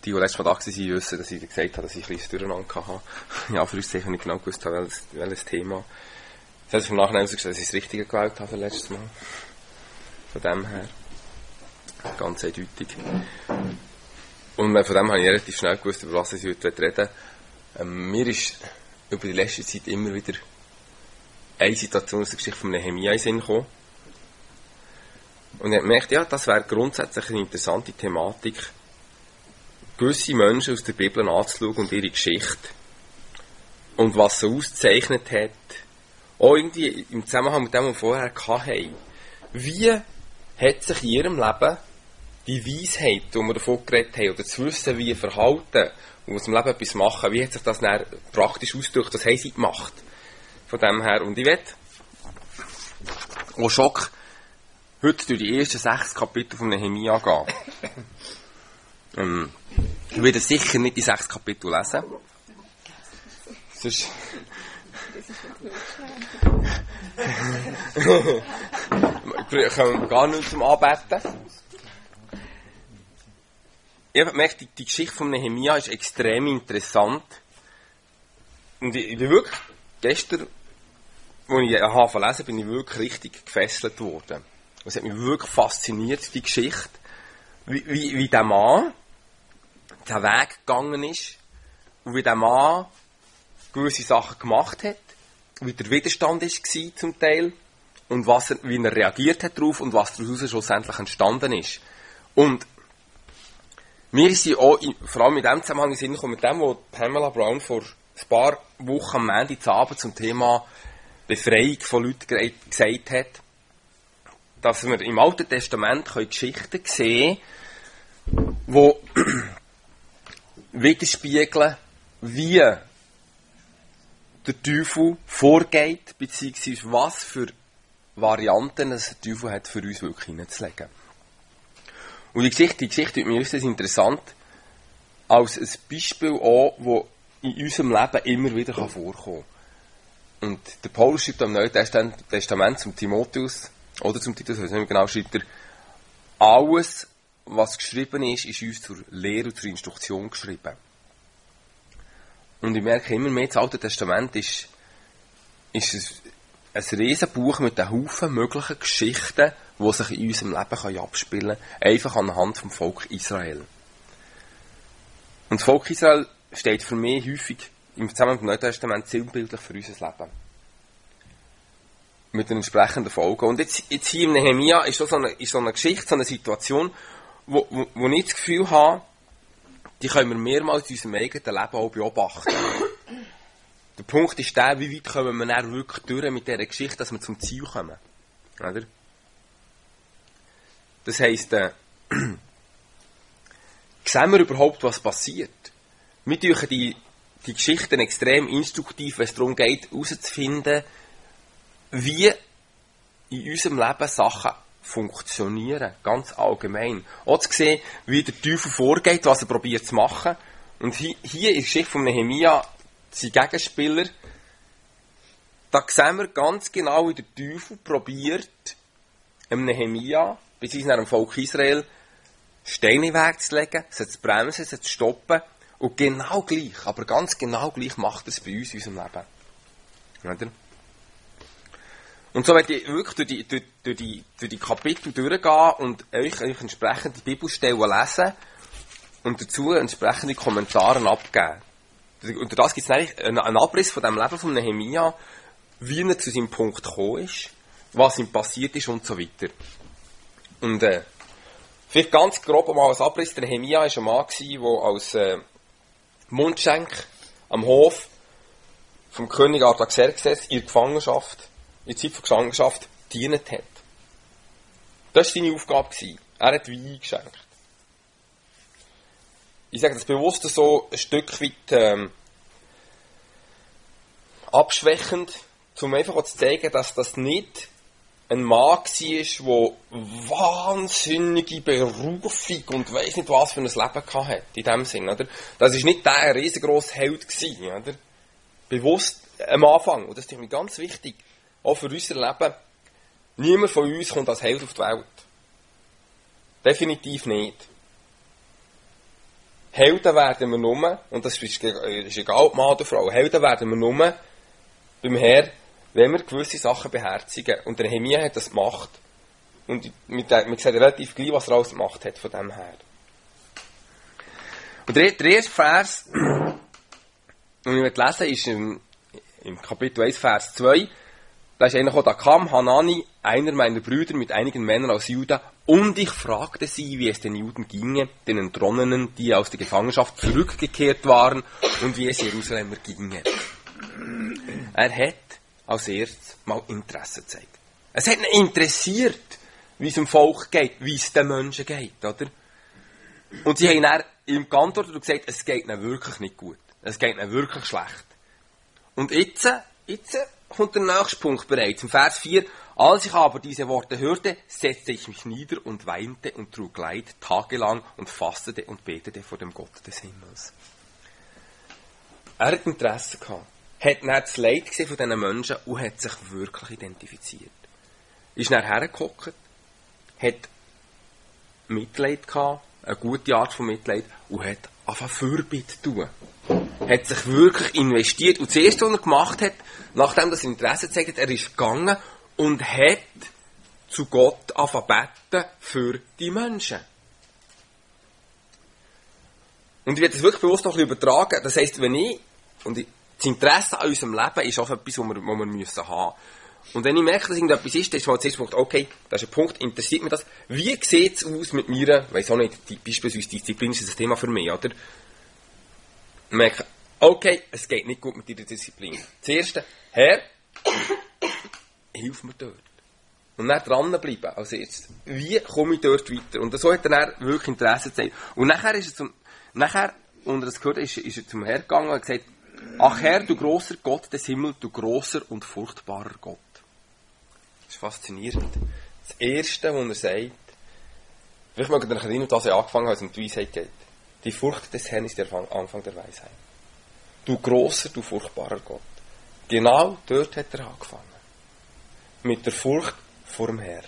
die letztes Mal da waren, wissen, dass ich gesagt habe, dass ich ein bisschen Durcheinander hatte. Ja, für uns sicher nicht genau gewusst habe, welches Thema. Das hat sich im Nachhinein herausgestellt, dass ich das Richtige gewählt habe für letztes Mal. Von dem her. Ganz eindeutig. Und von dem habe ich relativ schnell gewusst, über was ich heute reden will. Mir ist über die letzte Zeit immer wieder eine Situation aus der Geschichte von Nehemia in den Sinn gekommen. Und ich habe gemerkt, ja, das wäre grundsätzlich eine interessante Thematik, gewisse Menschen aus der Bibel anzuschauen und ihre Geschichte. Und was sie auszeichnet hat, auch irgendwie im Zusammenhang mit dem, was wir vorher hatten. Wie hat sich in ihrem Leben die Weisheit, die wir davon geredet haben, oder zu wissen, wie verhalten und aus dem Leben etwas machen, wie hat sich das dann praktisch ausgedrückt, das haben sie gemacht. Von dem her. Und ich werde auch Schock heute durch die ersten 6 Kapitel von Nehemia gehen. Ich werde sicher nicht die 6 Kapitel lesen. Sonst kommen wir gar nicht zum Anbeten. Ich habe gemerkt, die Geschichte von Nehemia ist extrem interessant. Und ich bin wirklich, gestern, als ich angefangen lesen, bin ich wirklich richtig gefesselt worden. Es hat mich wirklich fasziniert, die Geschichte. Wie der Mann den Weg gegangen ist. Und wie der Mann gewisse Sachen gemacht hat. Wie der Widerstand war zum Teil. Und wie er reagiert hat darauf und was daraus schlussendlich entstanden ist. Und mir sind auch, vor allem in dem Zusammenhang in Sinn gekommen, mit dem, was Pamela Brown vor ein paar Wochen am Montagabend zum Thema Befreiung von Leuten gesagt hat, dass wir im Alten Testament Geschichten sehen können, die widerspiegeln, wie der Teufel vorgeht, beziehungsweise was für Varianten der Teufel hat, für uns wirklich hineinzulegen. Und die Geschichte wird mir äußerst interessant, als ein Beispiel auch, das in unserem Leben immer wieder vorkommen kann. Und der Paulus schreibt am Neuen Testament zum Timotheus, oder zum Titus, ich weiß nicht genau, schreibt er, alles, was geschrieben ist, ist uns zur Lehre und zur Instruktion geschrieben. Und ich merke immer mehr, das Alte Testament ist ein Riesenbuch mit einem Haufen möglichen Geschichten, die sich in unserem Leben abspielen können, einfach anhand vom Volk Israel. Und das Volk Israel steht für mich häufig im Zusammenhang mit dem Neuen Testament sinnbildlich für unser Leben. Mit den entsprechenden Folgen. Und jetzt hier im Nehemia ist so eine Geschichte, so eine Situation, wo ich das Gefühl habe, die können wir mehrmals in unserem eigenen Leben auch beobachten. Der Punkt ist der, wie weit kommen wir dann wirklich durch mit dieser Geschichte, dass wir zum Ziel kommen. Oder? Das heisst, sehen wir überhaupt, was passiert? Wir tun die Geschichten extrem instruktiv, wenn es darum geht, herauszufinden, wie in unserem Leben Sachen funktionieren, ganz allgemein. Auch zu sehen, wie der Teufel vorgeht, was er probiert zu machen. Und hier in der Geschichte von Nehemia, sein Gegenspieler, da sehen wir ganz genau, wie der Teufel probiert, Nehemia, beziehungsweise dem Volk Israel, Steine in den Weg zu legen, sie zu bremsen, sie zu stoppen. Und genau gleich, aber ganz genau gleich macht er es bei uns in unserem Leben. Oder? Und so werde ich wirklich durch die Kapitel durchgehen und euch entsprechende Bibelstellen lesen und dazu entsprechende Kommentare abgeben. Und das gibt es eigentlich einen Abriss von dem Leben von Nehemia, wie er zu seinem Punkt gekommen ist, was ihm passiert ist und so weiter. Und vielleicht ganz grob mal als Abriss, der Nehemia war ein Mann, der als Mundschenk am Hof vom König Artaxerxes in der Gefangenschaft, in der Zeit der Gefangenschaft, gedient hat. Das war seine Aufgabe. Er hat Wein geschenkt. Ich sage das bewusst so ein Stück weit abschwächend, um einfach auch zu zeigen, dass das nicht ein Mann war, der wahnsinnige Berufung und weiss nicht was für ein Leben hatte, in dem Sinn, oder? Das war nicht der riesengrosse Held gewesen, oder? Bewusst am Anfang, und das ist mir ganz wichtig, auch für unser Leben, niemand von uns kommt als Held auf die Welt. Definitiv nicht. Helden werden wir nur, und das ist egal ob Mann oder Frau, Helden werden wir nur beim Herrn, wenn wir gewisse Sachen beherzigen. Und der Nehemia hat das gemacht. Und man sieht relativ gleich, was er alles gemacht hat von dem her. Und der erste Vers, den ich lesen ist im Kapitel 1, Vers 2. Da ist einer, da kam Hanani, einer meiner Brüder, mit einigen Männern aus Juda, und ich fragte sie, wie es den Juden ginge, den Entronnenen, die aus der Gefangenschaft zurückgekehrt waren, und wie es Jerusalemer ginge. Er hat als erstes mal Interesse gezeigt. Es hat ihn interessiert, wie es dem Volk geht, wie es den Menschen geht, oder? Und sie haben dann ihm geantwortet und gesagt, es geht ihnen wirklich nicht gut. Es geht ihnen wirklich schlecht. Und jetzt kommt der nächste Punkt bereits. Im Vers 4, als ich aber diese Worte hörte, setzte ich mich nieder und weinte und trug Leid tagelang und fastete und betete vor dem Gott des Himmels. Er hat Interesse gehabt, hat dann das Leid gesehen von diesen Menschen und hat sich wirklich identifiziert. Ist dann hergehockt, hat Mitleid gehabt, eine gute Art von Mitleid, und hat angefangen Fürbitte zu tun. Hat sich wirklich investiert. Und das Erste, was er gemacht hat, nachdem er Interesse gezeigt hat, er ist gegangen und hat zu Gott angefangen beten für die Menschen. Und ich werde das wirklich bewusst noch ein bisschen übertragen. Das heisst, das Interesse an unserem Leben ist auch etwas, was wir haben müssen. Und wenn ich merke, dass irgendetwas ist, dann ist mal der erste Punkt, okay, das ist ein Punkt, interessiert mich das. Wie sieht es aus mit mir, weiss auch nicht, beispielsweise Disziplin ist ein Thema für mich, oder? Ich merke, okay, es geht nicht gut mit dieser Disziplin. Das Erste, Herr, hilf mir dort. Und dann dranbleiben als erstes. Wie komme ich dort weiter? Und so hat er dann wirklich Interesse gezeigt. Und nachher ist er und er das gehört, ist er zum Herrn gegangen und hat gesagt, ach Herr, du großer Gott des Himmels, du großer und furchtbarer Gott. Das ist faszinierend. Das Erste, was er sagt, vielleicht mögt ihr euch erinnern, dass er angefangen hat, als es um die Weisheit geht. Die Furcht des Herrn ist der Anfang der Weisheit. Du großer, du furchtbarer Gott. Genau dort hat er angefangen. Mit der Furcht vor dem Herrn.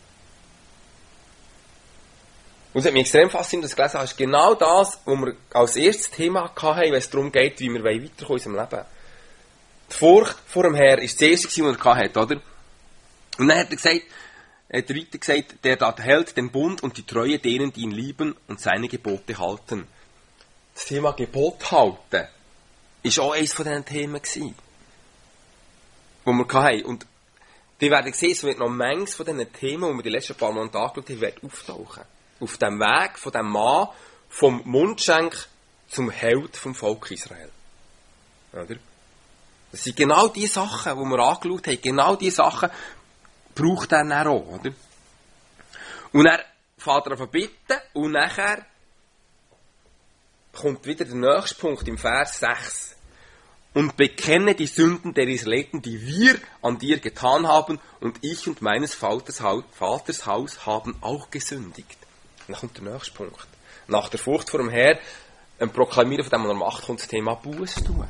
Und es hat mich extrem fasziniert, dass ich gelesen habe, ist genau das, was wir als erstes Thema hatten, wenn es darum geht, wie wir weiterkommen in unserem Leben. Die Furcht vor dem Herrn ist das Erste, was er hatte, oder? Und dann hat er weiter gesagt, der da hält den Bund und die Treue denen, die ihn lieben und seine Gebote halten. Das Thema Gebot halten ist auch eines von diesen Themen gewesen, die wir hatten. Und die werden sehen, es wird noch manches von diesen Themen, die wir die letzten paar Monate angeschaut haben, wird auftauchen. Auf dem Weg von dem Mann, vom Mundschenk zum Held vom Volk Israel. Oder? Das sind genau die Sachen, die wir angeschaut haben, genau die Sachen braucht er dann auch, oder? Und er fährt er an bitten und nachher kommt wieder der nächste Punkt im Vers 6. Und bekenne die Sünden der Israeliten, die wir an dir getan haben, und ich und meines Vaters Haus haben auch gesündigt. Und dann kommt der nächste Punkt. Nach der Furcht vor dem Herrn proklamieren, von dem man macht, kommt das Thema Buß tun.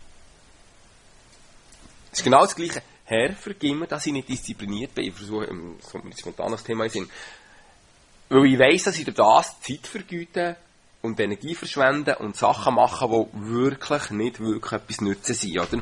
Das ist genau das Gleiche. Herr, vergib mir, dass ich nicht diszipliniert bin. Ich versuche, es kommt mir ein spontanes Thema in den Sinn. Weil ich weiss, dass ich durch das Zeit vergüte und Energie verschwende und Sachen machen, die wirklich nicht wirklich etwas nützen sind, oder?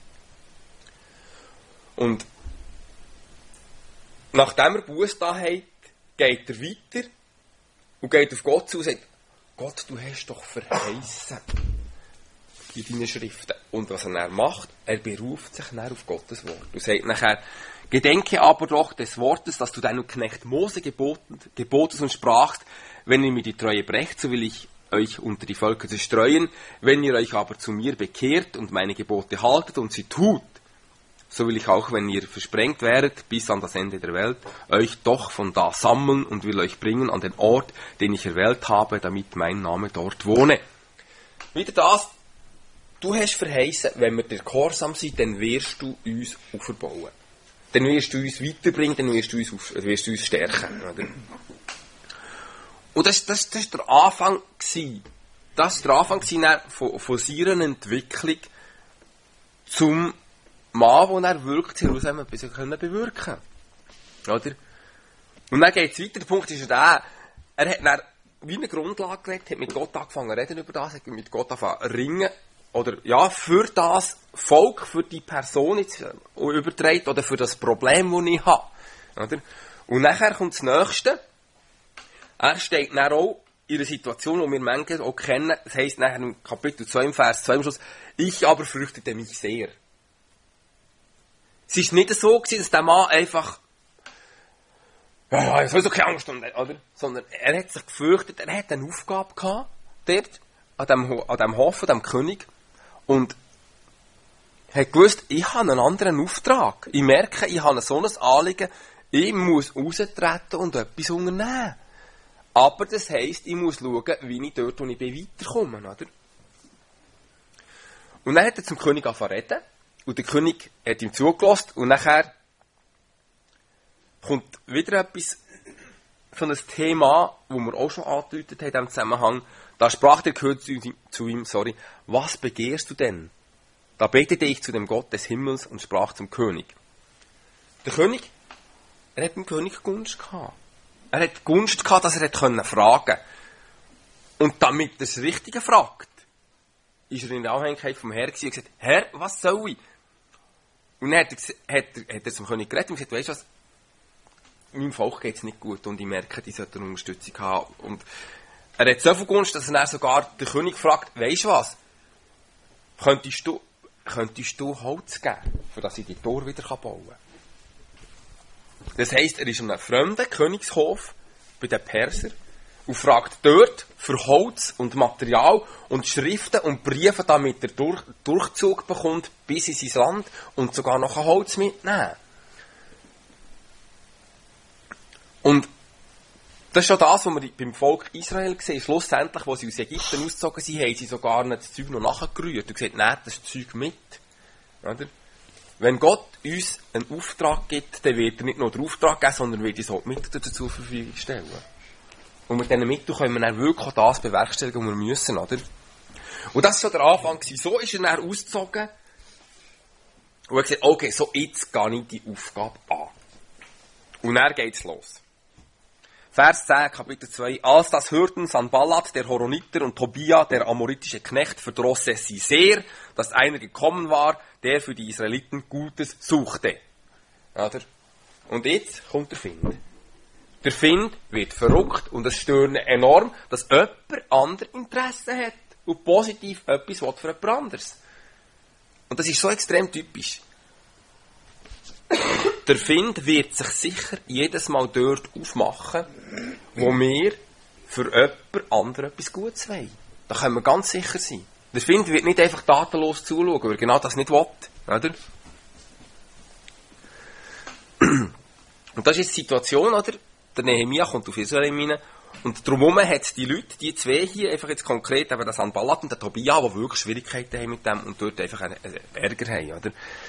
Und nachdem er Buß da hat, geht er weiter und geht auf Gott zu und sagt, Gott, du hast doch verheißen in deinen Schriften. Und was er dann macht, er beruft sich dann auf Gottes Wort. Und sagt nachher, gedenke aber doch des Wortes, das du deinem Knecht Mose gebotest und sprachst, wenn ihr mir die Treue brecht, so will ich euch unter die Völker zerstreuen. Wenn ihr euch aber zu mir bekehrt und meine Gebote haltet und sie tut, so will ich auch, wenn ihr versprengt wäret bis an das Ende der Welt, euch doch von da sammeln und will euch bringen an den Ort, den ich erwählt habe, damit mein Name dort wohne. Wieder das, du hast verheißen, wenn wir dir gehorsam sind, dann wirst du uns aufbauen. Dann wirst du uns weiterbringen, dann wirst du uns stärken. Oder? Und das war der Anfang. Das war der Anfang von seiner Entwicklung zum Mann, wo er wirklich Jerusalem etwas bewirken konnte. Oder? Und dann geht es weiter. Der Punkt ist ja der, er hat dann wie eine Grundlage geredet, hat mit Gott angefangen zu reden über das, hat mit Gott angefangen zu ringen, oder ja, für das Volk, für die Person jetzt überträgt, oder für das Problem, das ich habe. Oder? Und nachher kommt das Nächste. Er steht dann auch in einer Situation, die wir manchmal auch kennen, das heisst nachher im Kapitel 2, im Vers 2 am Schluss, ich aber fürchtete mich sehr. Es war nicht so gewesen, dass der Mann einfach, ja, ich soll so keine Angst haben, oder? Sondern er hat sich gefürchtet, er hat eine Aufgabe gehabt, dort, an dem Hof, an dem König, und hat gewusst, ich habe einen anderen Auftrag. Ich merke, ich habe so ein Anliegen, ich muss raustreten und etwas unternehmen. Aber das heisst, ich muss schauen, wie ich dort, wo ich bin, weiterkomme, oder? Und dann hat er zum König angefangen zu reden, und der König hat ihm zugelassen, und nachher kommt wieder etwas von einem Thema, das wir auch schon angedeutet haben in diesem Zusammenhang. Da sprach der König zu ihm, was begehrst du denn? Da betete ich zu dem Gott des Himmels und sprach zum König. Der König, er hat dem König Gunst gehabt. Er hat Gunst gehabt, dass er fragen konnte. Und damit er das Richtige fragt, ist er in der Abhängigkeit vom Herrn gewesen und gesagt, Herr, was soll ich? Und dann hat er zum König geredet und gesagt, weisst du was, meinem Volk geht es nicht gut und ich merke, die sollten Unterstützung haben. Und er hat so viel Gunst, dass er dann sogar den König fragt, weisst du was, könntest du Holz geben, für dass ich die Tor wieder bauen kann? Das heisst, er ist an einem fremden Königshof bei den Persern und fragt dort für Holz und Material und Schriften und Briefe, damit er Durchzug bekommt bis in sein Land und sogar noch ein Holz mitnehmen. Und das ist schon das, was wir beim Volk Israel sehen. Schlussendlich, als sie aus Ägypten ausgezogen sind, haben sie sogar das Zeug noch nachgerührt und gesagt, nehmt das Zeug mit. Oder? Wenn Gott uns einen Auftrag gibt, dann wird er nicht nur den Auftrag geben, sondern wird uns auch die Mittel dazu zur Verfügung stellen. Und mit diesen Mitteln können wir dann wirklich auch das bewerkstelligen, was wir müssen. Oder? Und das war schon der Anfang. So ist er dann ausgezogen und er hat gesagt, okay, so jetzt gehe ich die Aufgabe an. Und dann geht es los. Vers 10, Kapitel 2. Als das hörten Sanballat, der Horoniter, und Tobia, der amoritische Knecht, verdross es sie sehr, dass einer gekommen war, der für die Israeliten Gutes suchte. Oder? Und jetzt kommt der Find. Der Find wird verrückt und es stört ihn enorm, dass jemand anderes Interesse hat und positiv etwas will für jemand anderes. Und das ist so extrem typisch. Der Find wird sich sicher jedes Mal dort aufmachen, wo wir für jemand anderen etwas Gutes wollen. Da können wir ganz sicher sein. Der Find wird nicht einfach tatenlos zuschauen, weil er genau das nicht will. Oder? Und das ist die Situation, oder? Der Nehemia kommt auf Israel hinein. Und darum hat es die Leute, die zwei hier, einfach jetzt konkret, eben der Sanballat und der Tobia, die wirklich Schwierigkeiten haben mit dem und dort einfach einen Ärger haben, oder?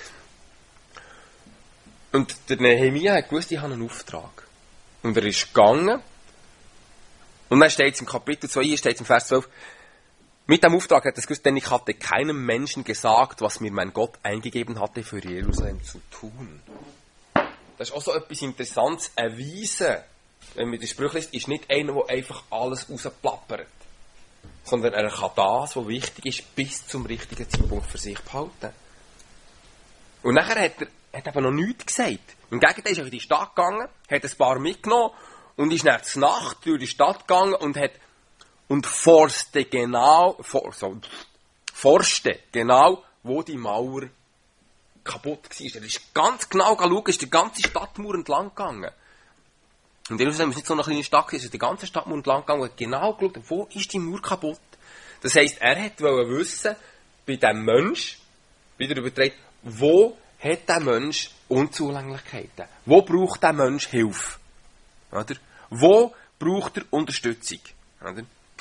Und der Nehemia hat gewusst, ich habe einen Auftrag. Und er ist gegangen. Und dann steht es im Kapitel 2, hier steht es im Vers 12, mit dem Auftrag hat er gewusst, denn ich hatte keinem Menschen gesagt, was mir mein Gott eingegeben hatte, für Jerusalem zu tun. Das ist auch so etwas Interessantes. Eine Weise, wenn man die Sprüche liest, ist nicht einer, der einfach alles rausplappert. Sondern er kann das, was wichtig ist, bis zum richtigen Zeitpunkt für sich behalten. Und nachher hat er eben noch nichts gesagt. Im Gegenteil ist er in die Stadt gegangen, hat ein paar mitgenommen und ist nach der Nacht durch die Stadt gegangen und forschte genau, wo die Mauer kaputt war. Er ist ganz genau schauen, ist die ganze Stadtmauer entlang gegangen. Und Jerusalem ist nicht so eine kleine Stadt, es ist die ganze Stadtmauer entlang gegangen und hat genau geschaut, wo ist die Mauer kaputt. Das heisst, er wollte wissen, bei diesem Mensch, wieder überträgt, wo hat der Mensch Unzulänglichkeiten? Wo braucht der Mensch Hilfe? Oder? Wo braucht er Unterstützung? Oder?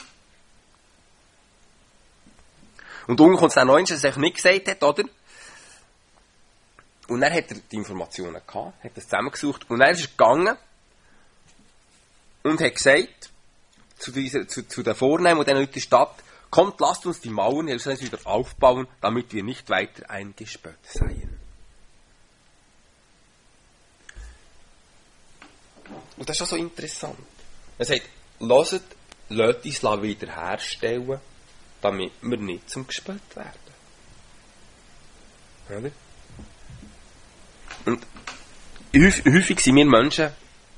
Und unten kommt es dann noch eins, dass er es nicht gesagt hat, oder? Und dann hat er die Informationen gehabt, hat das zusammengesucht und dann ist er gegangen und hat gesagt zu den Vornehmen und den Leuten der Stadt, kommt, lasst uns die Mauern Jerusalems wieder aufbauen, damit wir nicht weiter eingesperrt seien. Und das ist auch so interessant. Er sagt, lasst lasst uns wiederherstellen, damit wir nicht zum gespött werden. Oder? Und häufig sind wir Menschen,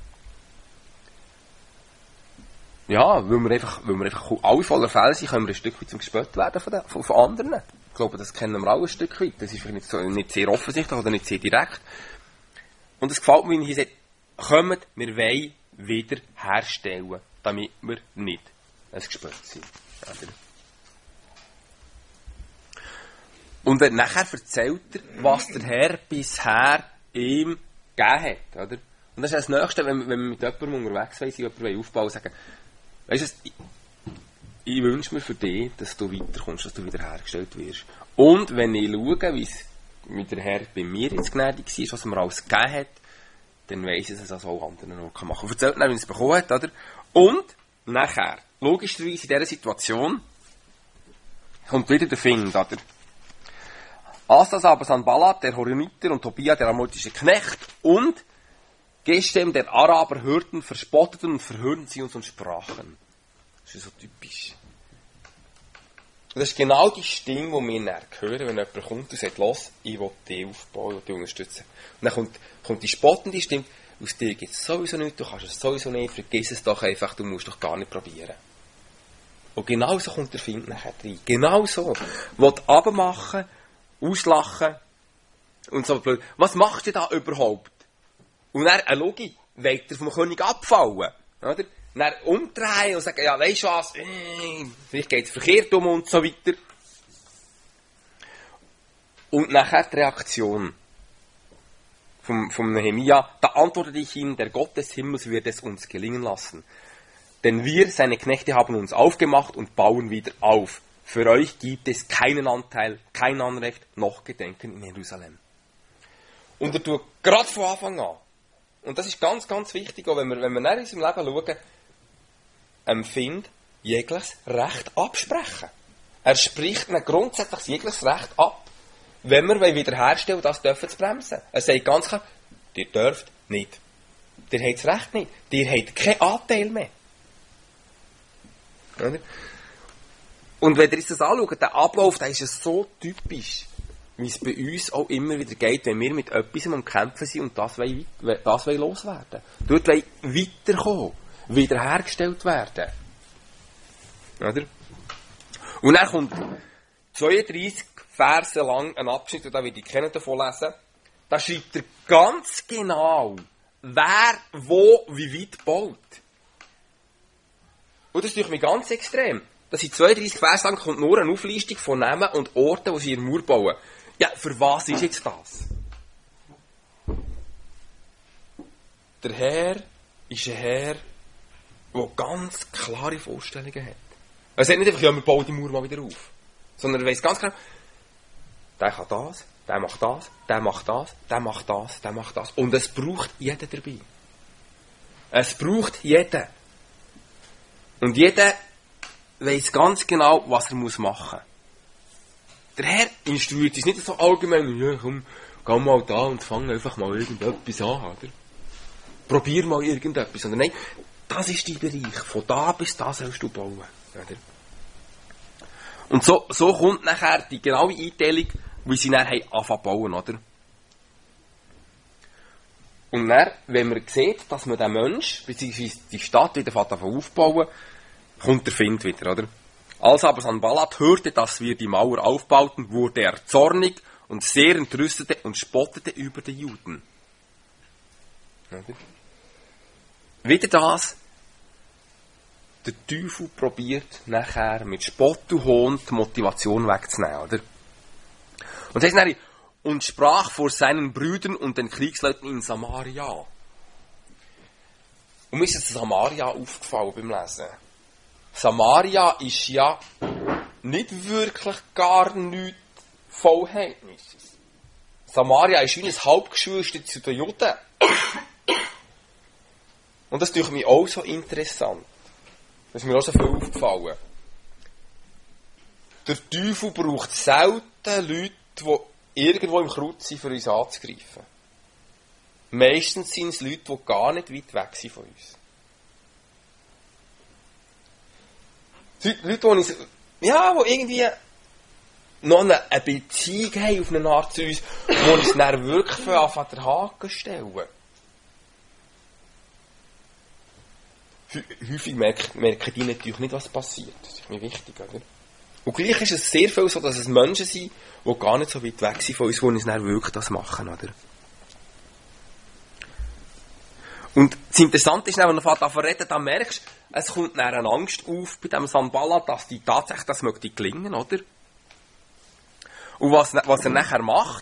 ja, weil wir einfach alle voller Fälle sind, können wir ein Stück weit zum gespött werden von anderen. Ich glaube, das kennen wir alle ein Stück weit. Das ist vielleicht nicht sehr offensichtlich oder nicht sehr direkt. Und es gefällt mir, wenn ich sage, kommt, wir wollen wieder herstellen, damit wir nicht ein Gespött sind. Und dann nachher erzählt er, was der Herr bisher ihm gegeben hat. Oder? Und das ist das Nächste, wenn wir mit jemandem unterwegs sind, jemanden aufbauen und sagen, weisst du, ich wünsche mir für dich, dass du weiterkommst, dass du wiederhergestellt wirst. Und wenn ich schaue, wie es mit der Herr bei mir jetzt gnädig war, was er mir alles gegeben hat, dann weiss ich, dass er das auch anderen noch machen kann. Erzählt dann, wie er es bekommen hat, oder? Und nachher, logischerweise in dieser Situation, kommt wieder der Find, oder? Als das aber Sanballat, der Horoniter, und Tobia, der amoritische Knecht, und Gestem, der Araber, hörten, verspotteten und verhörten sie uns und sprachen. Das ist so typisch. Das ist genau die Stimme, die wir dann hören, wenn jemand kommt und sagt, los, ich will dich aufbauen, ich will dich unterstützen. Und dann kommt die spottende Stimme, aus dir gibt es sowieso nichts, du kannst es sowieso nicht, vergiss es doch einfach, du musst doch gar nicht probieren. Und genau so kommt der Find nachher rein. Genau so. Will abmachen, auslachen und so blöd. Was machst du da überhaupt? Und dann, eine Logik, wollt ihr vom König abfallen? Oder? Dann umdrehen und sagen, ja, weisst du was, vielleicht geht es verkehrt um und so weiter. Und nachher die Reaktion vom Nehemia, da antwortete ich ihm, der Gott des Himmels wird es uns gelingen lassen. Denn wir, seine Knechte, haben uns aufgemacht und bauen wieder auf. Für euch gibt es keinen Anteil, kein Anrecht, noch Gedenken in Jerusalem. Und er tut gerade von Anfang an, und das ist ganz, ganz wichtig, auch wenn wir in unserem Leben schauen, empfindet jegliches Recht absprechen. Er spricht ihnen grundsätzlich jegliches Recht ab. Wenn wir wiederherstellen, das dürfen zu bremsen. Er sagt ganz klar, ihr dürft nicht. Ihr habt das Recht nicht. Ihr habt keinen Anteil mehr. Oder? Und wenn ihr uns das anschaut, der Ablauf, der ist ja so typisch, wie es bei uns auch immer wieder geht, wenn wir mit etwas am Kämpfen sind und das wollen loswerden. Dort wollen weiterkommen, wiederhergestellt werden. Oder? Und dann kommt 32 Verse lang ein Abschnitt, und da werde ich davon lesen. Da schreibt er ganz genau, wer, wo, wie weit baut. Und das ist natürlich ganz extrem. Das sind 32 Verse lang, kommt nur eine Auflistung von Namen und Orten, wo sie ihre Mauer bauen. Ja, für was ist jetzt das? Der Herr ist ein Herr, der ganz klare Vorstellungen hat. Er sagt nicht einfach, ja, wir bauen die Mauer mal wieder auf. Sondern er weiss ganz genau, der kann das, der macht das, der macht das, der macht das, der macht das. Und es braucht jeden dabei. Es braucht jeden. Und jeder weiss ganz genau, was er machen muss. Der Herr instruiert uns nicht so allgemein, ja, komm, geh mal da und fang einfach mal irgendetwas an, oder? Probier mal irgendetwas. Sondern nein, das ist dein Bereich. Von da bis da sollst du bauen. Oder? Und so kommt nachher die genaue Einteilung, wie sie dann anfangen zu bauen, oder? Und dann, wenn man sieht, dass man den Mensch, beziehungsweise die Stadt wieder aufbauen, kommt der Find wieder, oder? Als aber Sanballat hörte, dass wir die Mauer aufbauten, wurde er zornig und sehr entrüstete und spottete über die Juden. Oder? Wieder das, der Teufel probiert nachher mit Spott und Hohn die Motivation wegzunehmen, oder? Und das heißt dann, und sprach vor seinen Brüdern und den Kriegsleuten in Samaria. Und mir ist jetzt Samaria aufgefallen beim Lesen. Samaria ist ja nicht wirklich gar nichts Vollheidnisses. Samaria ist wie ein Halbgeschwister zu den Juden. Und das ist mir auch so interessant. Das ist mir auch so viel aufgefallen. Der Teufel braucht selten Leute, die irgendwo im Kreuz sind, für uns anzugreifen. Meistens sind es Leute, die gar nicht weit weg sind von uns. Leute, die irgendwie noch eine Beziehung haben auf eine Art zu uns, wo uns dann wirklich von den Haken stellen. Häufig merken die natürlich nicht, was passiert. Das ist mir wichtig, oder? Und gleich ist es sehr viel so, dass es Menschen sind, die gar nicht so weit weg sind von uns, die uns dann wirklich das machen, oder? Und das Interessante ist, wenn du davon redest, dann merkst du, es kommt dann eine Angst auf bei diesem Sanballat, dass die tatsächlich das möchte gelingen, oder? Und was er nachher macht,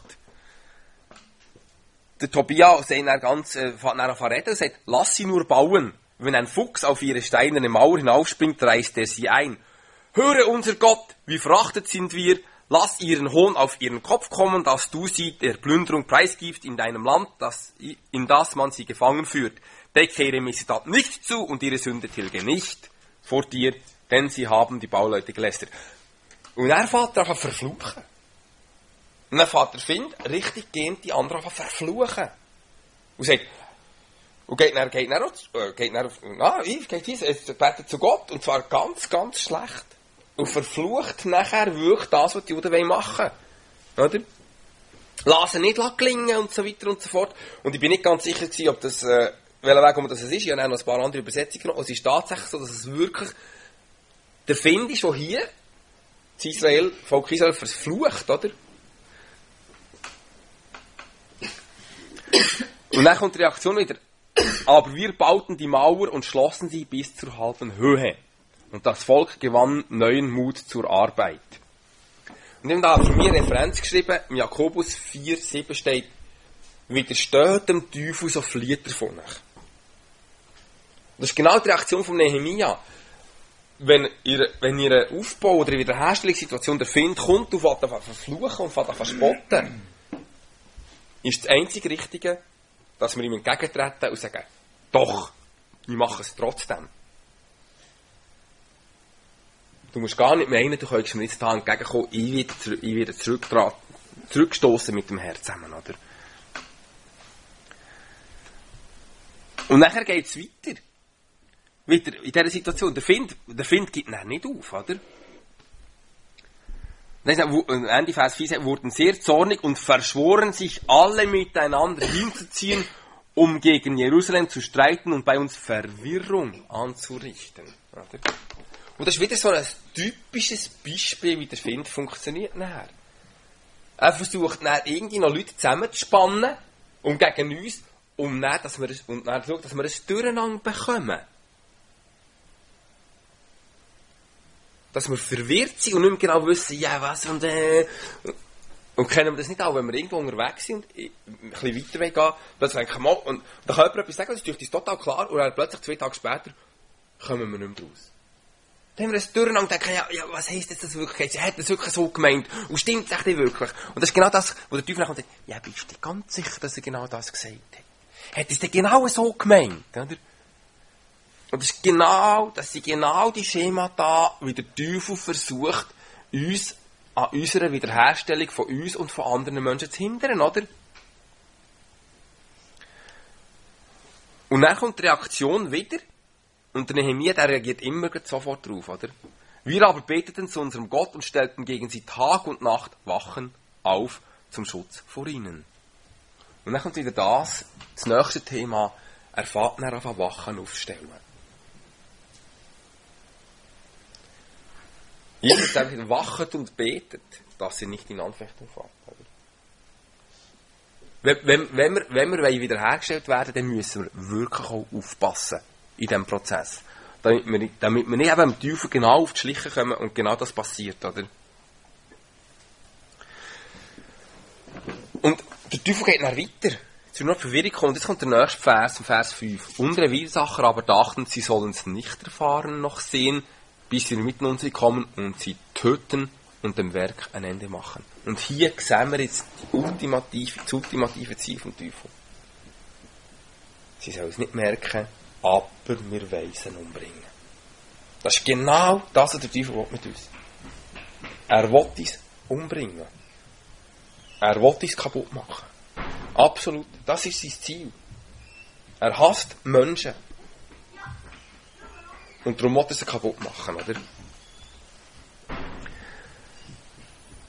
der Tobia fängt dann an reden und sagt, lass sie nur bauen. Wenn ein Fuchs auf ihre steinerne Mauer hinaufspringt, reißt er sie ein. Höre unser Gott, wie verachtet sind wir, lass ihren Hohn auf ihren Kopf kommen, dass du sie der Plünderung preisgibst in deinem Land, in das man sie gefangen führt. Decke ihre Missetat nicht zu und ihre Sünde tilge nicht vor dir, denn sie haben die Bauleute gelästert. Und er fährt er an verfluchen. Und dann fährt er richtig gehend die anderen an verfluchen. Und sagt, und geht dann betet zu Gott, und zwar ganz, ganz schlecht. Und verflucht nachher wirklich das, was die Juden machen wollen. Oder? Lassen nicht gelingen und so weiter und so fort. Und ich bin nicht ganz sicher gewesen, ob das, welcher Weg das ist. Ich habe noch ein paar andere Übersetzungen genommen. Und es ist tatsächlich so, dass es wirklich der Find ist, der hier das Volk Israel verflucht, oder? Und dann kommt die Reaktion wieder. Aber wir bauten die Mauer und schlossen sie bis zur halben Höhe. Und das Volk gewann neuen Mut zur Arbeit. Und ich habe da für mich eine Referenz geschrieben, im Jakobus 4,7 steht, widersteht dem Teufel, so flieht er von euch. Das ist genau die Reaktion von Nehemia. Wenn ihr Aufbau oder Wiederherstellungssituation der Find kommt, und fängt an verfluchen und fängt an verspotten, ist das einzige Richtige, dass wir ihm entgegentreten und sagen, doch, ich mache es trotzdem. Du musst gar nicht meinen, du könntest mir jetzt da entgegenkommen, ich werde zurückstoßen mit dem Herz zusammen, oder? Und nachher geht es weiter. Wieder in dieser Situation. Der Find gibt dann nicht auf, oder? Ende Vers 4 wurden sehr zornig und verschworen sich alle miteinander hinzuziehen, um gegen Jerusalem zu streiten und bei uns Verwirrung anzurichten. Oder? Und das ist wieder so ein typisches Beispiel, wie der Find funktioniert nachher. Er versucht dann irgendwie noch Leute zusammenzuspannen und gegen uns, dann schaut, dass wir ein Durcheinander bekommen. Dass wir verwirrt sind und nicht mehr genau wissen, ja, was und kennen wir das nicht auch, wenn wir irgendwo unterwegs sind und ein bisschen weiter gehen, plötzlich denken wir, und dann kann jemand etwas sagen, das ist uns total klar, und dann plötzlich 2 Tage später kommen wir nicht mehr raus. Dann haben wir ein Durcheinander und denken, ja, was heisst das wirklich? Sie hat das wirklich so gemeint, und stimmt es echt nicht wirklich? Und das ist genau das, wo der Teufel nachkommt und sagt, ja, bist du dir ganz sicher, dass er genau das gesagt hat? Hat es denn genau so gemeint? Oder? Und das sind genau die Schemata, wie der Teufel versucht, uns an unserer Wiederherstellung von uns und von anderen Menschen zu hindern, oder? Und dann kommt die Reaktion wieder, und der Nehemia, der reagiert immer sofort drauf, oder? Wir aber beteten zu unserem Gott und stellten gegen sie Tag und Nacht Wachen auf zum Schutz vor ihnen. Und dann kommt wieder das nächste Thema, er fängt dann an Wachen aufstellen. Jesus sagt, wachet und betet, dass ihr nicht in Anfechtung fällt. Wenn wir wiederhergestellt werden, dann müssen wir wirklich auch aufpassen in diesem Prozess. Damit wir nicht eben dem Teufel genau auf die Schliche kommen und genau das passiert, oder? Und der Teufel geht dann weiter. Jetzt wird noch Verwirrung kommen. Und jetzt kommt der nächste Vers, Vers 5. Unsere Widersacher aber dachten, sie sollen es nicht erfahren noch sehen, bis sie mitten uns kommen und sie töten und dem Werk ein Ende machen. Und hier sehen wir jetzt das ultimative Ziel vom Teufel. Sie sollen es nicht merken, aber wir wollen sie umbringen. Das ist genau das, was der Teufel will mit uns. Er will uns umbringen. Er will uns kaputt machen. Absolut. Das ist sein Ziel. Er hasst Menschen. Und darum will er sie kaputt machen, oder?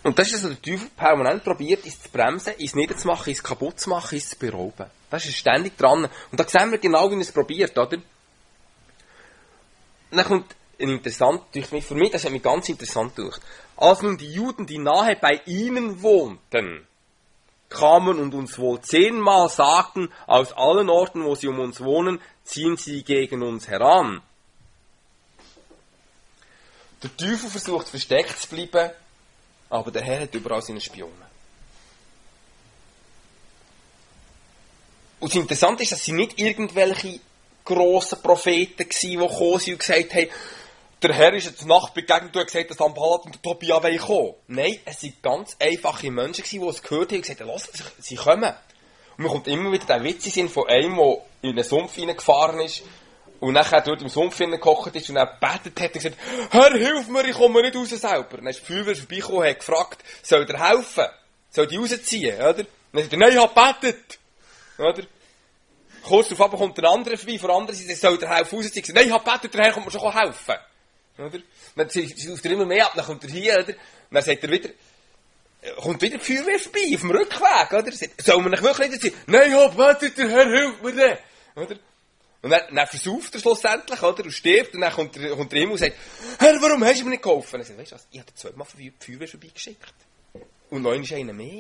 Und das ist also der Teufel permanent probiert, es zu bremsen, es niederzumachen, es kaputt zu machen, es zu berauben. Das ist ständig dran. Und da sehen wir genau, wie er es probiert, oder? Und dann kommt ein interessant, für mich, das hat mich ganz interessant durch. Als nun die Juden, die nahe bei ihnen wohnten, kamen und uns wohl 10-mal sagten, aus allen Orten, wo sie um uns wohnen, ziehen sie gegen uns heran. Der Teufel versucht versteckt zu bleiben, aber der Herr hat überall seine Spione. Und das Interessante ist, dass sie nicht irgendwelche grossen Propheten waren, die gekommen sind und gesagt haben, der Herr ist jetzt Nacht begegnet und hat gesagt, dass Sanballat und der Tobia kommen. Nein, es waren ganz einfache Menschen, die es gehört haben und gesagt haben, lasst sie kommen. Und mir kommt immer wieder der Witz in Sinn von einem, der in einen Sumpf hineingefahren ist und nachher dort im Sumpf hineingekocht ist und dann gebetet hat und gesagt, Herr, hilf mir, ich komme nicht raus selber. Dann ist die Feuerwehr vorbeigekommen und hat gefragt, soll der helfen? Soll die rausziehen? Oder? Dann sagt er, nein, ich habe gebetet. Oder? Kurz darauf kommt der andere vorbei, von der anderen Seite, soll der helfen rausziehen? Nein, ich habe gebetet, der Herr kommt mir schon helfen. Oder? Dann sauft er immer mehr ab, dann kommt er hier, oder? Dann sagt er wieder, kommt wieder die Feuerwehr vorbei, auf dem Rückweg, oder? Sagt, soll man nicht wirklich nicht sein? Nein, ich habe gebetet, der Herr hilft mir dann. Oder? Und dann versauft er schlussendlich, oder? Und stirbt, und dann kommt der Himmel und sagt, Herr, warum hast du mir nicht geholfen? Und er sagt, weißt du was, ich habe dir 2-mal die Feuerwehr vorbeigeschickt. Und 9 ist einer mehr.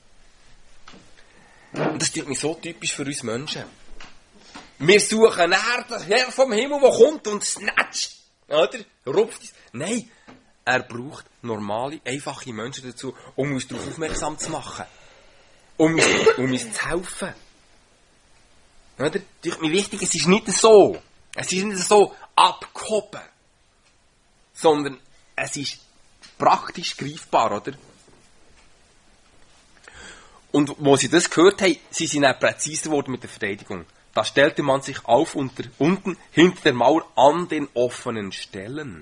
Und das ist mich so typisch für uns Menschen. Wir suchen nach das Herr vom Himmel, der kommt und snatcht. Oder? Rupft es. Nein, er braucht normale, einfache Menschen dazu, um uns darauf aufmerksam zu machen. Um uns zu helfen. Oder? Mir wichtig, es ist nicht so. Es ist nicht so abgehoben. Sondern es ist praktisch greifbar, oder? Und wo sie das gehört haben, sie sind auch präziser geworden mit der Verteidigung. Da stellte man sich auf unten hinter der Mauer an den offenen Stellen.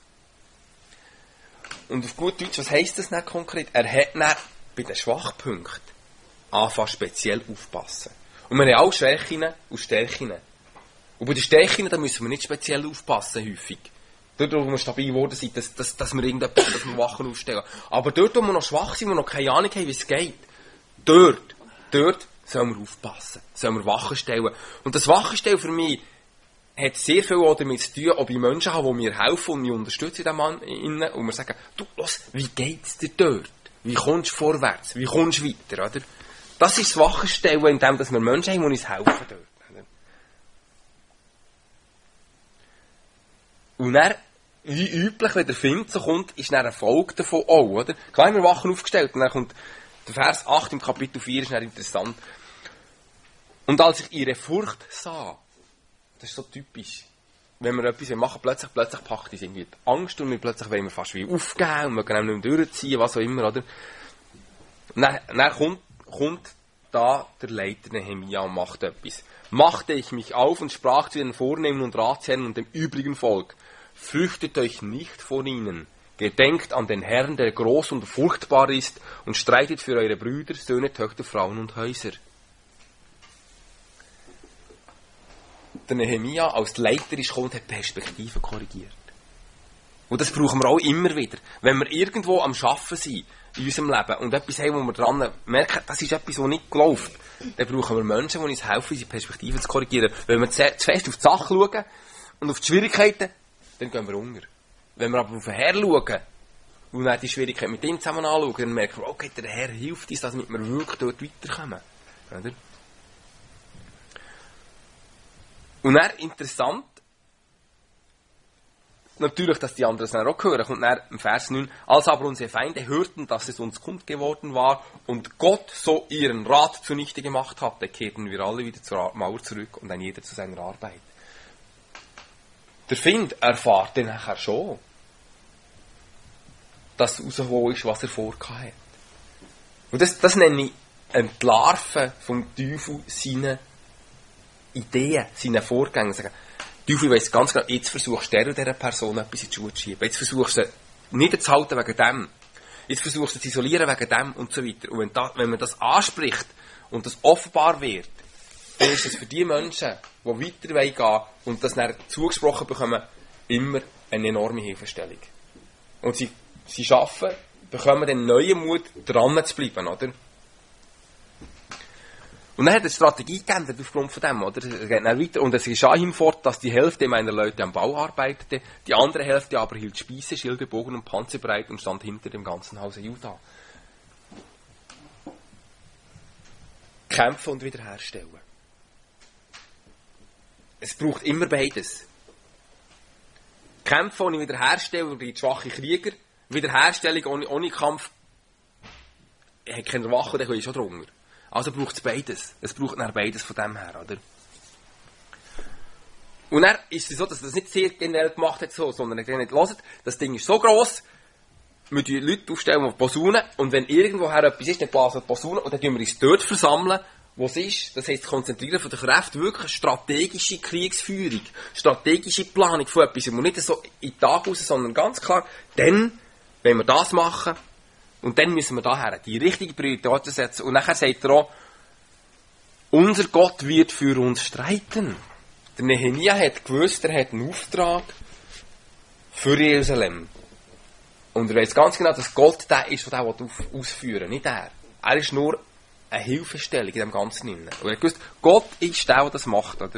Und auf gut Deutsch, was heisst das nicht konkret? Er hat dann bei den Schwachpunkten anfangen speziell aufpassen. Und wir haben auch Schwächen und Stärken. Und bei den Stärken, da müssen wir nicht speziell aufpassen, häufig. Dort, wo wir stabil geworden sind, dass wir irgendetwas, dass wir Wachen aufstellen. Aber dort, wo wir noch schwach sind, wo wir noch keine Ahnung haben, wie es geht, dort sollen wir aufpassen, sollen wir Wachen stellen. Und das Wachenstellen für mich hat sehr viel auch damit zu tun, ob ich Menschen habe, die mir helfen und mich unterstützen in diesem Mann, und wir sagen, du, los, wie geht's dir dort? Wie kommst du vorwärts? Wie kommst du weiter? Oder? Das ist das Wachenstellen, indem wir Menschen haben, die uns helfen dort. Oder? Und dann, wie üblich, wenn der Find so kommt, ist dann eine Folge davon auch. Oder? Klar haben wir Wachen aufgestellt und dann kommt der Vers 8 im Kapitel 4 ist dann interessant. Und als ich ihre Furcht sah, das ist so typisch, wenn wir etwas machen, plötzlich packt uns irgendwie die Angst und plötzlich wollen wir fast wie aufgeben und wir können nicht mehr durchziehen, was auch immer, oder? Dann kommt da der Leiter Nehemia und macht etwas. Machte ich mich auf und sprach zu den Vornehmen und Ratsherren und dem übrigen Volk, fürchtet euch nicht vor ihnen. Gedenkt an den Herrn, der groß und furchtbar ist, und streitet für eure Brüder, Söhne, Töchter, Frauen und Häuser. Der Nehemia als Leiter ist gekommen und hat Perspektiven korrigiert. Und das brauchen wir auch immer wieder. Wenn wir irgendwo am Arbeiten sind, in unserem Leben, und etwas haben, wo wir dran merken, das ist etwas, was nicht läuft, dann brauchen wir Menschen, die uns helfen, unsere Perspektiven zu korrigieren. Wenn wir zu fest auf die Sache schauen und auf die Schwierigkeiten, dann gehen wir unter. Wenn wir aber auf den Herr schauen und dann die Schwierigkeit mit ihm zusammen anschauen, dann merken wir, okay, der Herr hilft uns, damit wir wirklich dort weiterkommen. Oder? Und dann interessant, natürlich, dass die anderen es dann auch hören, kommt dann im Vers 9, als aber unsere Feinde hörten, dass es uns kund geworden war und Gott so ihren Rat zunichte gemacht hatte, kehrten wir alle wieder zur Mauer zurück und ein jeder zu seiner Arbeit. Der Find erfahrt dann nachher schon, dass rausgekommen ist, was er vorgehabt hat. Und das nenne ich Entlarven vom Teufel seine Ideen, seine Vorgänge. Sagen, der Teufel weiss ganz genau, jetzt versuchst du dieser Person etwas in die Schuhe zu schieben. Jetzt versuchst du sie niederzuhalten wegen dem. Jetzt versuchst du sie zu isolieren wegen dem und so weiter. Und wenn man das anspricht und das offenbar wird, dann ist es für die Menschen, die weiter gehen und das dann zugesprochen bekommen, immer eine enorme Hilfestellung. Und sie arbeiten bekommen dann neuen Mut, dran zu bleiben, oder? Und dann hat er eine Strategie geändert aufgrund von dem, oder? Es geht dann weiter. Und es geschah ihm fort, dass die Hälfte meiner Leute am Bau arbeitete, die andere Hälfte aber hielt Spieße, Schilde, Bogen und Panzer bereit und stand hinter dem ganzen Hause Juda. Kämpfen und wiederherstellen. Es braucht immer beides. Kämpfen ohne Wiederherstellung bleibt schwache Krieger. Wiederherstellung ohne Kampf hat keine Wache, dann ist schon drunter. Also braucht es beides. Es braucht dann beides von dem her, oder? Und dann ist es so, dass er das nicht sehr generell gemacht hat, so, sondern er hat nicht gehört, das Ding ist so gross, wir die Leute aufstellen auf Posaunen, und wenn irgendwoher etwas ist, dann blasen wir Posaunen, und dann tun wir uns dort versammeln, wo es ist. Das heisst, konzentrieren von der Kräfte, wirklich strategische Kriegsführung, strategische Planung von etwas, und nicht so in den Tag raus, sondern ganz klar, dann, wenn wir das machen, und dann müssen wir daher die richtige Priorität setzen. Und nachher sagt er auch, unser Gott wird für uns streiten. Der Nehemia hat gewusst, er hat einen Auftrag für Jerusalem. Und er weiß ganz genau, dass Gott der ist, der ausführen will, nicht er. Er ist nur eine Hilfestellung in dem Ganzen. Und er hat gewusst, Gott ist der das macht, oder?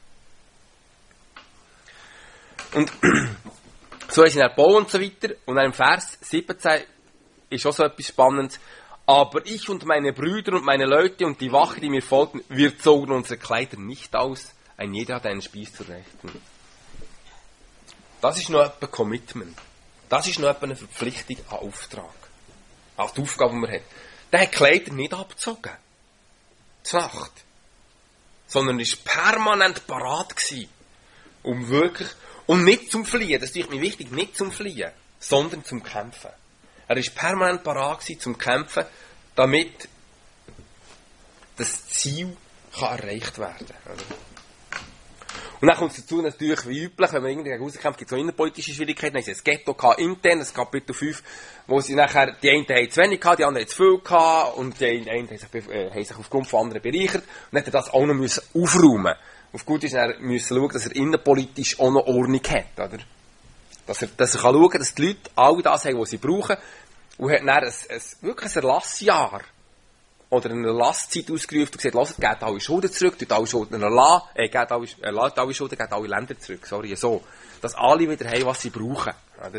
Und so ist er Bau und so weiter. Und dann im Vers 17 ist auch so etwas Spannendes. Aber ich und meine Brüder und meine Leute und die Wache, die mir folgten, wir zogen unsere Kleider nicht aus. Ein jeder hat einen Spieß zur Rechten. Das ist noch ein Commitment. Das ist noch eine Verpflichtung an Auftrag. An die Aufgabe, die man hat. Der hat die Kleider nicht abgezogen. Zur Nacht. Sondern er war permanent parat gewesen. Um wirklich, und nicht zum Fliehen, das ist mir wichtig, nicht zum Fliehen, sondern zum Kämpfen. Er war permanent parat gewesen, zum Kämpfen, damit das Ziel kann erreicht werden kann. Und dann kommt es dazu natürlich, wie üblich, wenn man irgendwie rauskämpft, gibt es auch innenpolitische Schwierigkeiten. Dann ist das Ghetto intern, das Kapitel 5, wo sie nachher, die einen haben zu wenig gehabt, die anderen haben zu viel gehabt, und die einen haben sich aufgrund von anderen bereichert, und dann hat er das auch noch aufräumen. Auf gut ist er müssen schauen, dass er innenpolitisch auch noch Ordnung hat, oder? Dass er kann schauen, dass die Leute all das haben, was sie brauchen, und hat dann wirklich ein Erlassjahr oder eine Erlasszeit ausgerufen und gesagt, lasst, gebt alle Schulden zurück, gebt alle Schulden erlassen, gebt alle Schulden, gebt alle Länder zurück, so. Dass alle wieder haben, was sie brauchen, oder?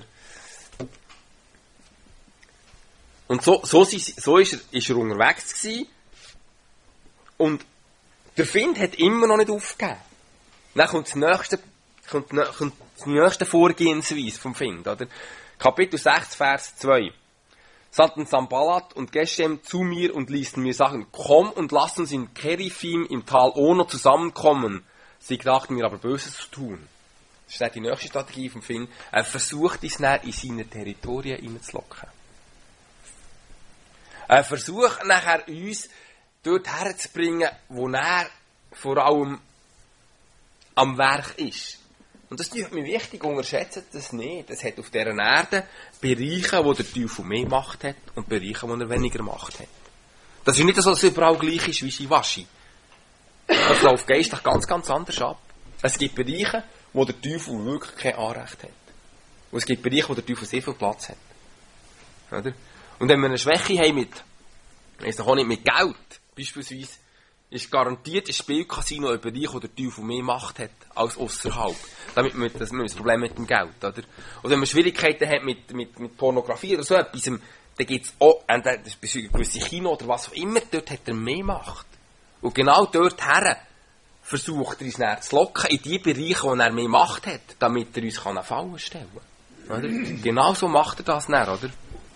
Und so ist er unterwegs gewesen, und der Find hat immer noch nicht aufgegeben. Dann kommt die nächste Vorgehensweise vom Find, oder? Kapitel 6, Vers 2. Sandten Sanballat und Geshem zu mir und ließen mir sagen, komm und lass uns in Kerifim im Tal Ono zusammenkommen. Sie gedachten mir aber Böses zu tun. Das ist die nächste Strategie vom Finn. Er versucht es nachher in seine Territorien hineinzulocken. Er versucht nachher uns dort herzubringen, wo er vor allem am Werk ist. Und das ist mir wichtig, unterschätzt das nicht. Es hat auf dieser Erde Bereiche, wo der Teufel mehr Macht hat, und Bereiche, wo er weniger Macht hat. Das ist nicht so, dass es überall gleich ist wie Shiwashi. Das läuft geistlich ganz, ganz anders ab. Es gibt Bereiche, wo der Teufel wirklich kein Anrecht hat. Und es gibt Bereiche, wo der Teufel sehr viel Platz hat. Oder? Und wenn wir eine Schwäche haben mit Geld, beispielsweise, ist garantiert ein Spielcasino ein Bereich, wo der Teufel mehr Macht hat als ausserhalb. Damit wir das Problem mit dem Geld, oder? Und wenn man Schwierigkeiten hat mit Pornografie oder so etwas, dann gibt es auch, gewisse Kino oder was auch immer, dort hat er mehr Macht. Und genau dort her versucht er uns dann zu locken, in die Bereiche, wo er mehr Macht hat, damit er uns eine Falle stellen kann. Oder? Genau so macht er das dann, oder?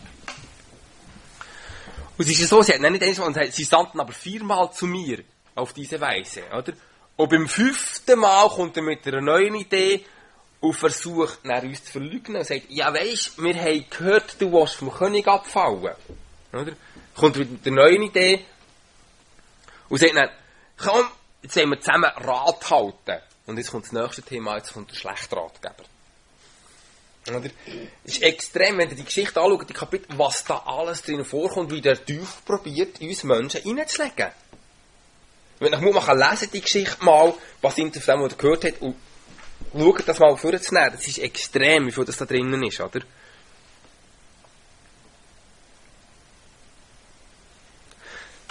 Und es ist ja so, sie hat nicht einmal, sie sandten aber 4-mal zu mir auf diese Weise, oder? Und beim 5. Mal kommt er mit einer neuen Idee und versucht, nach uns zu verleugnen und sagt, ja weisst, wir haben gehört, du willst vom König abfallen, oder? Kommt mit einer neuen Idee und sagt dann, komm, jetzt wollen wir zusammen Rat halten. Und jetzt kommt das nächste Thema, jetzt kommt der schlechte Ratgeber. Oder? Es ist extrem, wenn ihr die Geschichte anschaut, die Kapitel, was da alles drin vorkommt, wie der Teufel probiert, uns Menschen reinzulegen. Wenn ich Mut machen, lesen die Geschichte mal, basierend auf dem, was ihr gehört habt, und schaut das mal vorzunehmen. Das ist extrem, wie viel das da drinnen ist, oder?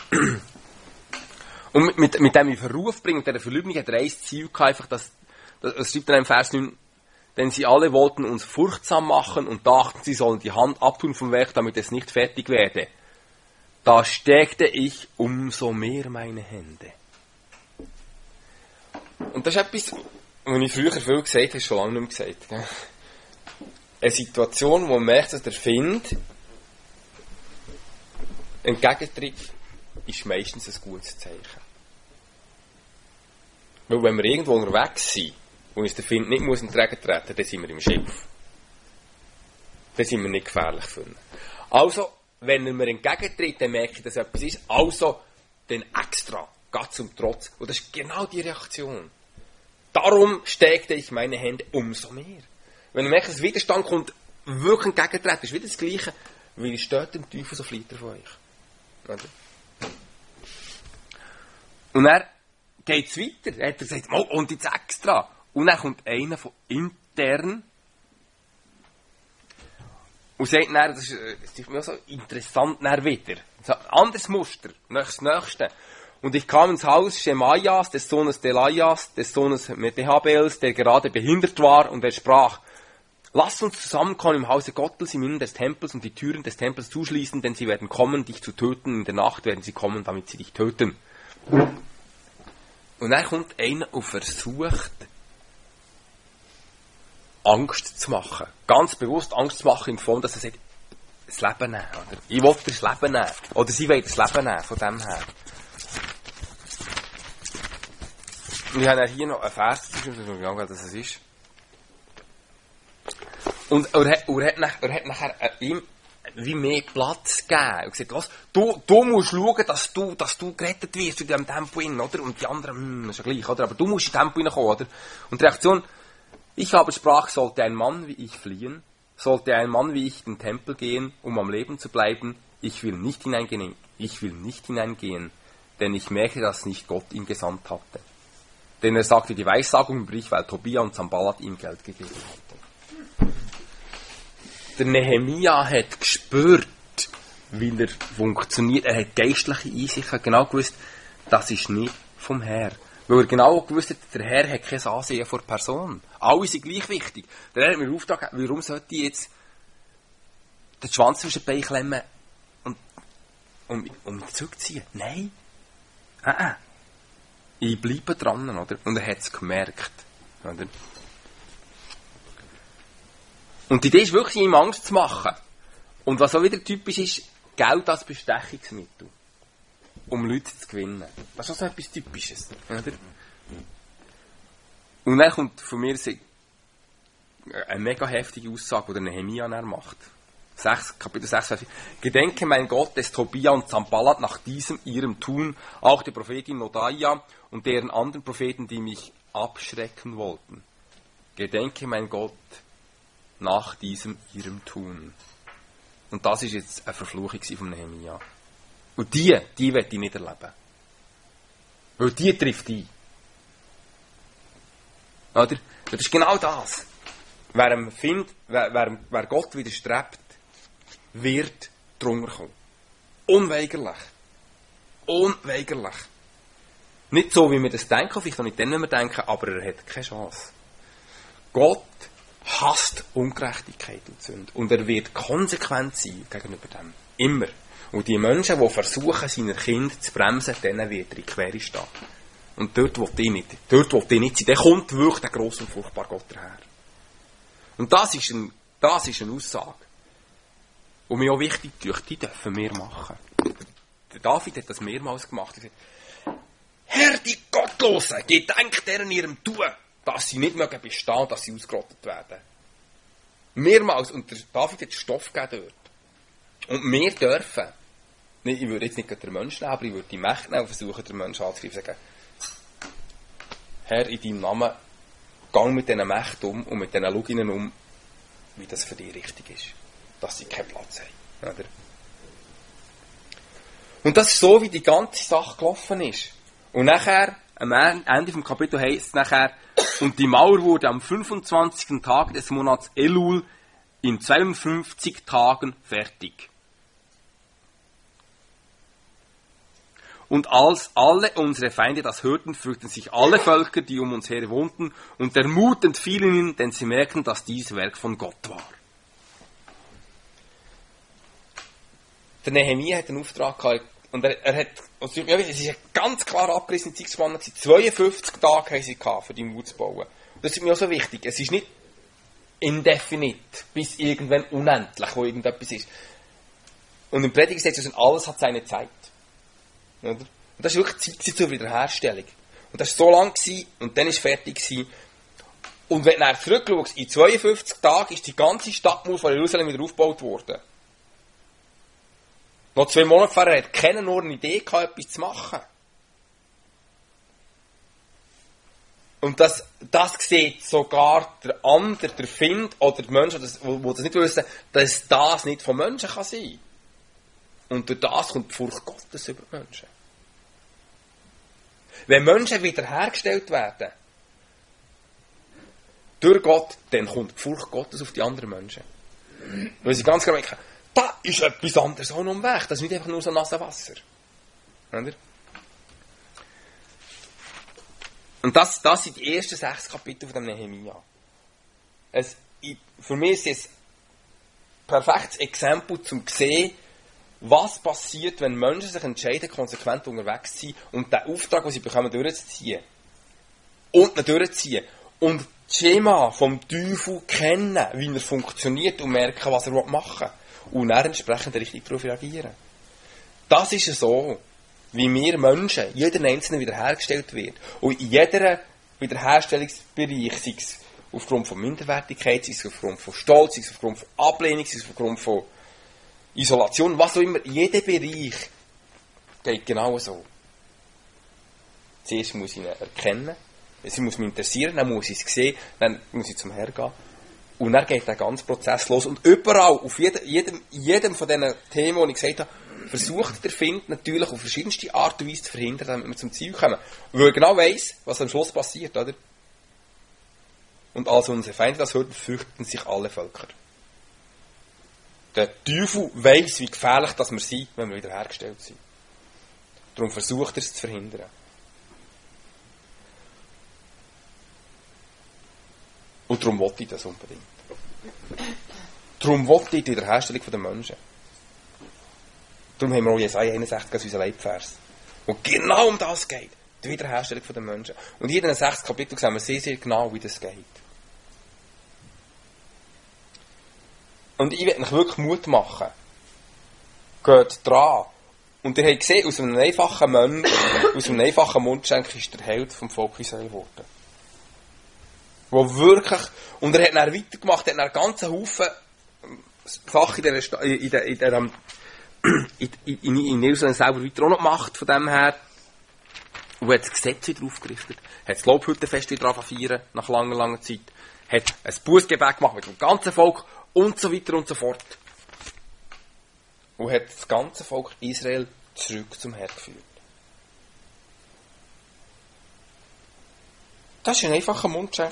Und mit dem in Verruf bringen, mit dieser Verleugnung, hat er ein Ziel gehabt, einfach, das schreibt er im Vers 9, denn sie alle wollten uns furchtsam machen und dachten, sie sollen die Hand abtun vom Werk, damit es nicht fertig werde. Da steckte ich umso mehr meine Hände. Und das ist etwas, was ich früher viel gesagt habe, schon lange nicht mehr gesagt. Gell? Eine Situation, wo man merkt, dass der Find entgegentritt, ist meistens ein gutes Zeichen. Weil wenn wir irgendwo unterwegs sind und uns der Find nicht entgegentreten muss, dann sind wir im Schiff. Dann sind wir nicht gefährlich für ihn. Also, wenn er mir entgegentritt, dann merke ich, dass etwas ist. Also, dann extra, geht zum Trotz. Und das ist genau die Reaktion. Darum steckte ich meine Hände umso mehr. Wenn ihr merkt, dass Widerstand kommt, wirklich entgegentreten, ist wieder das Gleiche, weil es steht dem Teufel, so flieht er von euch. Und er geht es weiter. Er hat gesagt, oh, und jetzt extra. Und dann kommt einer von intern und sagt dann, das ist mir so interessant, dann wieder. So, anderes Muster, das Nächste. Und ich kam ins Haus Schemaias, des Sohnes Delaias, des Sohnes Metehabels, der gerade behindert war, und er sprach, lasst uns zusammenkommen im Hause Gottes, im Innern des Tempels, und die Türen des Tempels zuschließen, denn sie werden kommen, dich zu töten. In der Nacht werden sie kommen, damit sie dich töten. Und dann kommt einer und versucht, Angst zu machen. Ganz bewusst Angst zu machen, in Form, dass er sagt, das Leben nehmen. Oder? Ich will das Leben nehmen. Oder sie wollen das Leben nehmen, von dem her. Und ich habe hier noch einen Vers, wie lange das ist. Und er hat nachher ihm wie mehr Platz gegeben. Und gesagt, was, du musst schauen, dass du gerettet wirst in diesem Tempo hin, oder? Und die anderen, ist ja gleich, oder? Aber du musst in das Tempo hineinkommen, oder? Und die Reaktion, ich aber sprach, sollte ein Mann wie ich fliehen, sollte ein Mann wie ich in den Tempel gehen, um am Leben zu bleiben, ich will nicht hineingehen, denn ich merke, dass nicht Gott ihn gesandt hatte. Denn er sagte, die Weissagung brich, weil Tobia und Sanballat ihm Geld gegeben hatten. Der Nehemia hat gespürt, wie er funktioniert. Er hat geistliche Einsicht, hat genau gewusst, das ist nicht vom Herr. Weil er genau gewusst hat, der Herr hat kein Ansehen vor Person. Alle sind gleich wichtig. Der Herr hat mir den Auftrag gegeben, warum sollte ich jetzt den Schwanz zwischen den Beinen klemmen und mich zurückziehen? Nein. Ich bleibe dran, oder? Und er hat es gemerkt, oder? Und die Idee ist wirklich, ihm Angst zu machen. Und was auch wieder typisch ist, Geld als Bestechungsmittel. Um Leute zu gewinnen. Das ist auch so etwas Typisches, oder? Und dann kommt von mir eine mega heftige Aussage, die der Nehemia macht. Kapitel 6, Vers 4. Gedenke, mein Gott, des Tobia und Sanballat nach diesem ihrem Tun, auch die Prophetin Nodaia und deren anderen Propheten, die mich abschrecken wollten. Gedenke, mein Gott, nach diesem ihrem Tun. Und das ist jetzt eine Verfluchung von Nehemia. Und die will ich nicht erleben. Weil die trifft ein. Oder? Das ist genau das. Wer Gott widerstrebt, wird drunter kommen. Unweigerlich. Unweigerlich. Nicht so, wie wir das denken, vielleicht auch nicht dann, wenn wir denken, aber er hat keine Chance. Gott hasst Ungerechtigkeit und Sünde. Und er wird konsequent sein gegenüber dem. Immer. Und die Menschen, die versuchen, seine Kinder zu bremsen, denen wird er in die Quere stehen. Und dort will ich nicht. Dort will ich nicht sein. Dann kommt wirklich der grosse und furchtbare Gott daher. Und das ist eine Aussage. Und mir auch wichtig, die dürfen wir machen. Der David hat das mehrmals gemacht. Er hat gesagt, Herr, die Gottlosen, gedenkt deren ihrem Tun, dass sie nicht mögen bestehen, dass sie ausgerottet werden. Mehrmals. Und der David hat Stoff gegeben dort. Und wir dürfen. Ich würde jetzt nicht den Menschen nehmen, aber ich würde die Mächte nehmen und versuchen, den Menschen anzuschreiben und sagen, Herr, in deinem Namen, gang mit diesen Mächten um und mit diesen Luginen um, wie das für dich richtig ist. Dass sie keinen Platz haben. Oder? Und das ist so, wie die ganze Sache gelaufen ist. Und nachher, am Ende vom Kapitel heisst es nachher, und die Mauer wurde am 25. Tag des Monats Elul in 52 Tagen fertig. Und als alle unsere Feinde das hörten, fürchteten sich alle Völker, die um uns her wohnten, und der Mut entfiel ihnen, denn sie merkten, dass dies Werk von Gott war. Der Nehemia hat einen Auftrag gehabt, und er hat, es ist eine ganz klar abgerissene Zeitspanne, 52 Tage haben sie gehabt, für die Mut zu bauen. Und das ist mir auch so wichtig. Es ist nicht indefinit, bis irgendwann unendlich, wo irgendetwas ist. Und im Prediger sagt es, alles hat seine Zeit. Oder? Und das war wirklich Zeit zur Wiederherstellung. Und das war so lang gewesen, und dann war es fertig gewesen. Und wenn du zurückschaust, in 52 Tagen ist die ganze Stadtmauer von Jerusalem wieder aufgebaut worden. Noch 2 Monate vorher hat keiner nur eine Idee gehabt, etwas zu machen. Und das sieht sogar der andere, der Find oder der Mensch, die das nicht wissen, dass das nicht von Menschen kann sein. Und durch das kommt die Furcht Gottes über die Menschen. Wenn Menschen wiederhergestellt werden, durch Gott, dann kommt die Furcht Gottes auf die anderen Menschen. Weil sie ganz genau merken, da ist etwas anderes auch noch im Weg. Das ist nicht einfach nur so nasses Wasser. Oder? Und das sind die ersten 6 Kapitel von dem Nehemia. Für mich ist es ein perfektes Exempel, um zu sehen, was passiert, wenn Menschen sich entscheiden, konsequent unterwegs zu sein und den Auftrag, den sie bekommen, durchzuziehen. Und ihn durchziehen. Und das Schema vom Teufel kennen, wie er funktioniert und merken, was er machen will. Und dann entsprechend richtig darauf reagieren. Das ist so, wie wir Menschen, jeder Einzelne wiederhergestellt wird. Und in jeder Wiederherstellungsbereich, sei es aufgrund von Minderwertigkeit, sei es aufgrund von Stolz, sei es aufgrund von Ablehnung, sei es aufgrund von Isolation, was auch immer, jeder Bereich geht genau so. Zuerst muss ich ihn erkennen, sie muss mich interessieren, dann muss ich es sehen, dann muss ich zum Herrn gehen. Und dann geht der ganze Prozess los. Und überall, auf jedem von diesen Themen, die ich gesagt habe, versucht der Find natürlich auf verschiedenste Art und Weise zu verhindern, damit wir zum Ziel kommen. Weil er genau weiss, was am Schluss passiert, oder? Und als unsere Feinde das hörten, fürchten sich alle Völker. Der Teufel weiss, wie gefährlich dass wir sind, wenn wir wiederhergestellt sind. Darum versucht er es zu verhindern. Und darum wollte ich das unbedingt. Darum wollte ich die Wiederherstellung der Menschen. Darum haben wir auch Jesaja 61 als unseren Leitvers. Wo genau um das geht. Die Wiederherstellung der Menschen. Und in den 6 Kapiteln sehen wir sehr, sehr genau, wie das geht. Und ich will euch wirklich Mut machen. Geht dran. Und ihr habt gesehen, aus einem einfachen Mönch, aus einem einfachen Mundschenk ist der Held vom Volk Israel geworden. Wo wirklich, und er hat dann weitergemacht, er hat einen ganzen Haufen Sachen in Jerusalem selber weiter auch noch gemacht, von dem her. Und hat das Gesetz wieder aufgerichtet, hat das Lobhüttenfest wieder feiern, nach langer, langer Zeit, hat ein Bußgebet gemacht mit dem ganzen Volk und so weiter und so fort. Und hat das ganze Volk Israel zurück zum Herrn geführt. Das war ein einfacher Mundschenk.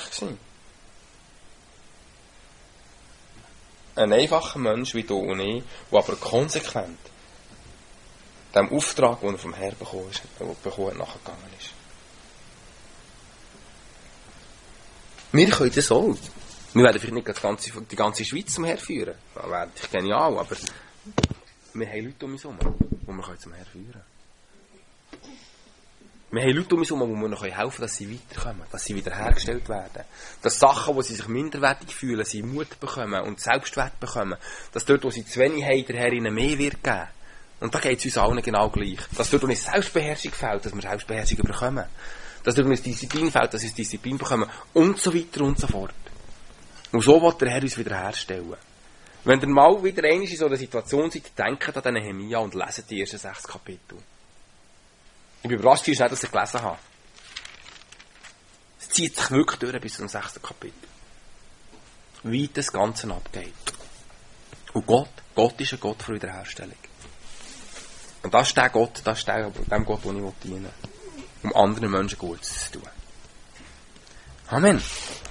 Ein einfacher Mensch wie du und ich, der aber konsequent dem Auftrag, den er vom Herrn bekommen hat, nachgegangen ist. Wir können das auch. Wir werden vielleicht nicht die ganze Schweiz zum Herrn führen. Das wäre genial, aber wir haben Leute um uns herum, die wir zum Herrn führen können. Wir haben Leute um uns herum, die wir helfen können, dass sie weiterkommen, dass sie wiederhergestellt werden. Dass Sachen, wo sie sich minderwertig fühlen, sie Mut bekommen und Selbstwert bekommen. Dass dort, wo sie zu wenig haben, der Herr ihnen mehr wird geben. Und da geht es uns allen genau gleich. Dass dort, wo uns Selbstbeherrschung fehlt, dass wir Selbstbeherrschung bekommen. Dass dort, wo uns Disziplin fehlt, dass wir Disziplin bekommen. Und so weiter und so fort. Und so will der Herr uns wiederherstellen. Wenn ihr mal wieder einmal in so einer Situation seid, denkt an den Nehemia und leset die ersten 6 Kapitel. Ich bin überrascht, wie schnell dass ich gelesen habe. Es zieht sich wirklich durch bis zum 6. Kapitel. Wie das Ganze abgeht. Und Gott ist ein Gott für Wiederherstellung. Und das ist der Gott, dem Gott, den ich dienen will. Um anderen Menschen Gutes zu tun. Amen.